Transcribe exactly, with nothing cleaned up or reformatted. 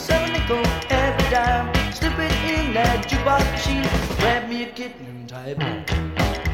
myself a nickel every dime. Slip it in that jukebox machine. Grab me a kitten and tie it.